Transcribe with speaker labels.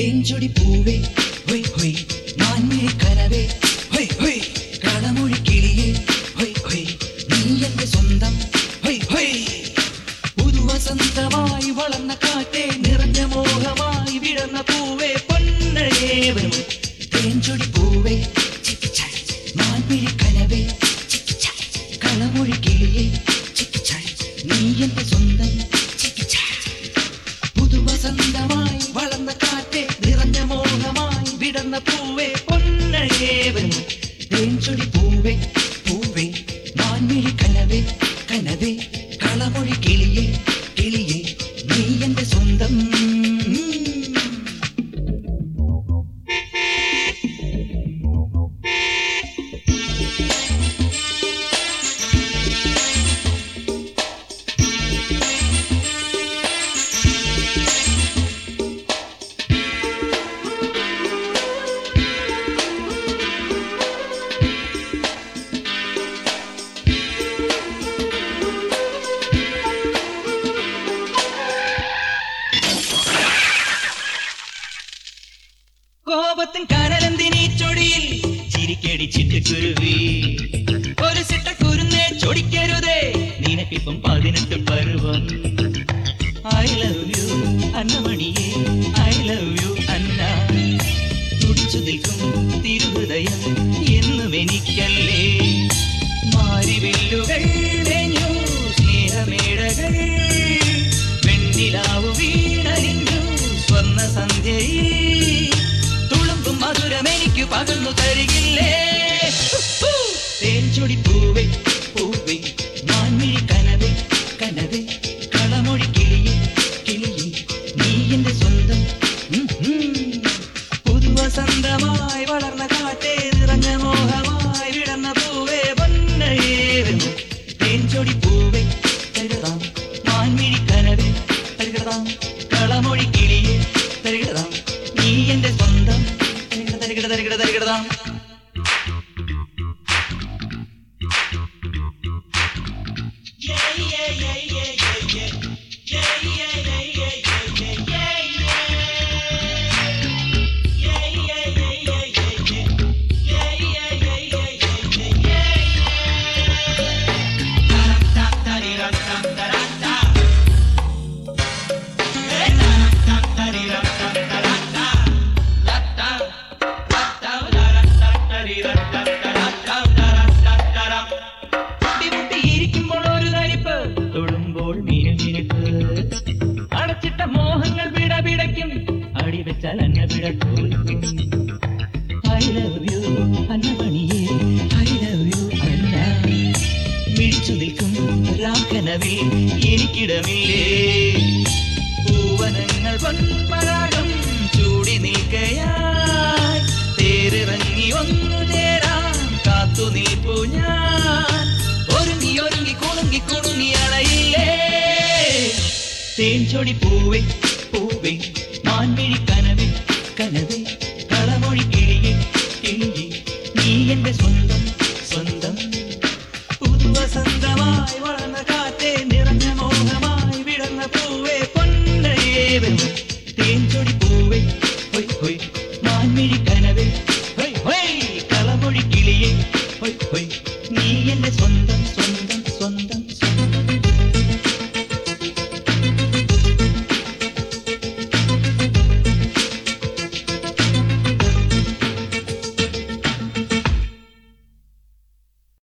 Speaker 1: തേൻചൊടി പൂവേ ഹൊയ് ഹൊയ് മാൻമിഴി കനവേ ഹൊയ് ഹൊയ് കളമൊഴി കിളിയേ ഹൊയ് ഹൊയ് നീ എന്റെ സ്വന്തം ഹൊയ് ഹൊയ് പുതുവസന്തമായി വളർന്ന കാറ്റേ നിറഞ്ഞ മോഹമായി വിടർന്ന പൂവേ പൊന്നഴേ വരും തേൻചൊടി പൂവേ മാൻമിഴി കനവേ കളമൊഴി കിളിയേ നീ എന്റെ സ്വന്തം പുതുവസന്തമായി വളർന്ന കാറ്റേ നിറഞ്ഞ മോഹമായി വിടർന്ന പൂവേ പൊന്നഴേ വരും തേൻചൊടി പൂവേ പൂവേ മാൻമിഴി കനവേ കനവേ കളമൊഴി കിളിയേ കിളിയേ നീ എന്റെ സ്വന്തം കോപത്തിൻ കനലെന്തിനീ ചൊടിയിൽ ചിരിക്കടി ചിട്ടുകുരുവി ഒരു സിട്ടക്കുരുന്നേ ചൊടിക്കരുതേ നിനക്കിപ്പം 18 പരുവം ഐ ലവ് യു അന്നമണിയേ ഐ ലവ് യു അന്ന തുടിച്ചു നിൽക്കും തിരുഹൃദയം എന്നും എനിക്കല്ലേ മാരിവില്ലുകൾ വെഞ്ഞു സ്നേഹമേടകൾ വെണ്ണിലാവു വീണലിഞ്ഞു സ്വർണ്ണ സന്ധ്യയിൽ മധുരമെനിക്കു പകർന്നു തരികില്ലേ തേൻചൊടി പൂവേ പൂവേ മാൻമിഴി കനവേ കനവേ കളമൊഴി കിളിയേ കിളിയേ നീ എന്റെ സ്വന്തം പുതുവസന്തമായി വളർന്ന കാറ്റേ നിറഞ്ഞ മോഹമായി വിടർന്ന പൂവേ പൊന്നഴേ തേൻചൊടി പൂവേ തരുതാം മാൻമിഴി കനവേ തരുതാം കളമൊഴി കിളിയേ തരുതാം നീ എന്റെ സ്വന്തം തരികിടതാം തൊടുമ്പോൾ മീനമിനുക്ക് അടച്ചിട്ട മോഹങ്ങൾ പിടപിടയ്ക്കും അടി വെച്ചാൽ അന്ന പിടക്കും ഐ ലവ് യു അന്നമണിയേ ഐ ലവ് യു അന്ന മിടിച്ചു നിൽക്കും രാക്കനവിൽ എനിക്കിടമില്ലേ പൂവനങ്ങൾ പൊന്മരാഗം ചൂടി നിൽക്കയായി തേരിറങ്ങി ഒന്നു ചേരാൻ കാത്തു നിൽപ്പു ഞാൻ ഒരുങ്ങി ഒരുങ്ങി കുണുങ്ങി കുണുങ്ങി അടയില്ലേ തേൻചൊടി പൂവേ പൂവേ മാൻമിഴി കനവേ കനവേ കളമൊഴി കിളിയേ കിളിയേ നീ എന്റെ സ്വന്തം സ്വന്തം പുതുവസന്തമായി വളർന്ന കാറ്റേ നിറഞ്ഞ മോഹമായി വിടർന്ന പൂവേ പൊന്നഴേ തേൻചൊടി പൂവേ ഹൊയ് ഹൊയ് മാൻമിഴി കനവേ